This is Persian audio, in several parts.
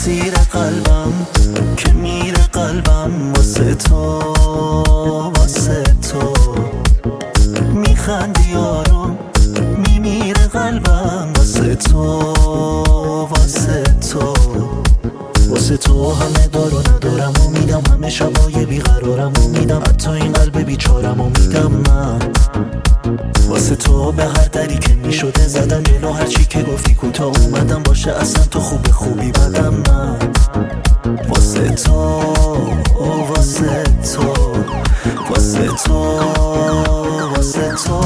اسیر قلبم که میره قلبم واسه تو، واسه تو میخندی آروم میمیره قلبم واسه تو، واسه تو واسه تو همه دار و ندارم و میدم، همه شبای بیقرارم و میدم، حتی این قلب بیچارم و میدم من واسه تو. به هر دری که میشده زدم جلو، هرچی که گفتی کوتاه اومدم، باشه اصلا تو خوب خوبی بدم من واسه تو، واسه تو واسه تو واسه تو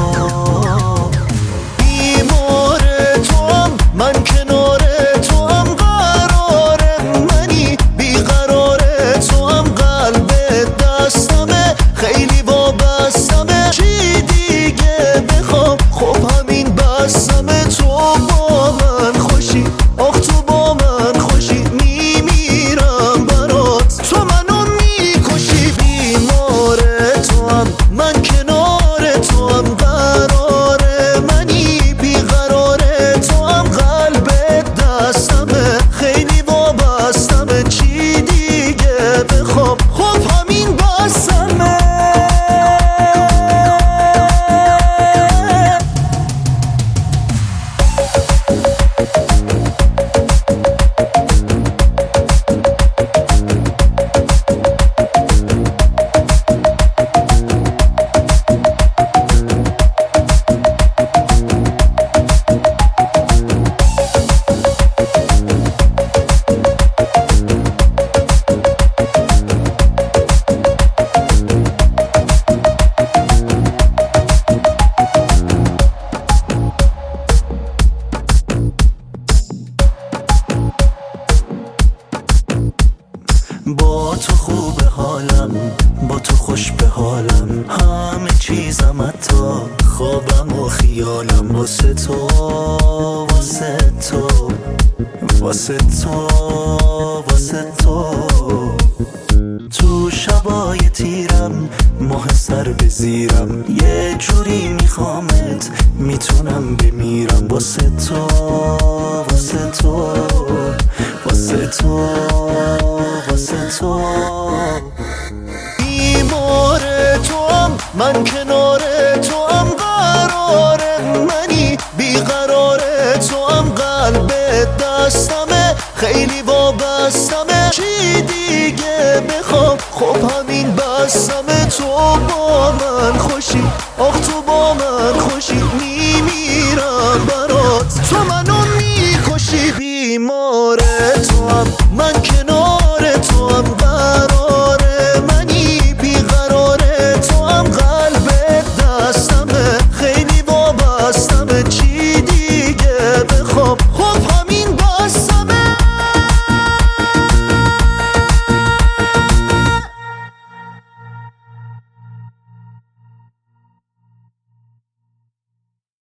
بیمار توام من، کنار توام قرار منی، بیقرار توام قلب دستمه، خیلی وابستمه، چی دیگه بخوام، خب همین بستمه. تو با من خوشی، آخ تو با من خوشی، میمیرم برات، تو منو میکشی. بیمار توام من، کنار توام قرار منی، بیقرار توام قلب دستمه، خیلی وابستمه، چی دیگه بخوام، خب همین بستمه. با تو خوب حالم، با تو خوش به حالم، همه چیزم حتی خوابم و خیالم واسه تو، واسه تو واسه تو واسه تو. تو شبای تیرم ماه سر به زیرم، یه جوری میخوامت میتونم بمیرم واسه تو، واسه تو واسه تو واسه تو. بیمار توام من، کنار توام قرار منی، بیقرار توام قلب دستمه، خیلی وابستمه، چی دیگه بخوام، خب همین بستمه. تو با من خوشی، آخ تو با من خوشی، میمیرم برات، تو منو میکشی. بیمار